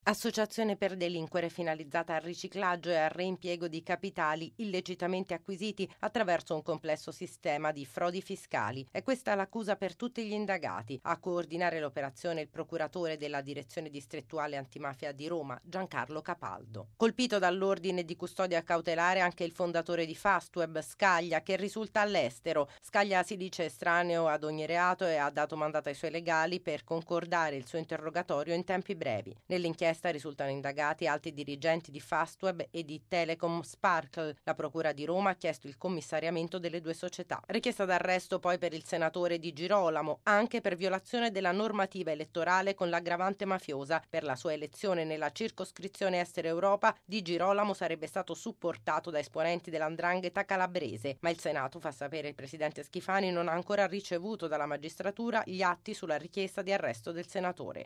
Associazione per delinquere finalizzata al riciclaggio e al reimpiego di capitali illegittimamente acquisiti attraverso un complesso sistema di frodi fiscali. È questa l'accusa per tutti gli indagati. A coordinare l'operazione il procuratore della Direzione Distrettuale Antimafia di Roma, Giancarlo Capaldo. Colpito dall'ordine di custodia cautelare anche il fondatore di Fastweb, Scaglia, che risulta all'estero. Scaglia si dice estraneo ad ogni reato e ha dato mandato ai suoi legali per concordare il suo interrogatorio in tempi brevi. Nell'inchiesta risultano indagati alti dirigenti di Fastweb e di Telecom Sparkle. La Procura di Roma ha chiesto il commissariamento delle due società. Richiesta d'arresto poi per il senatore Di Girolamo, anche per violazione della normativa elettorale con l'aggravante mafiosa. Per la sua elezione nella circoscrizione Estero Europa, Di Girolamo sarebbe stato supportato da esponenti dell''ndrangheta calabrese, ma il Senato, fa sapere il presidente Schifani, non ha ancora ricevuto dalla magistratura gli atti sulla richiesta di arresto del senatore.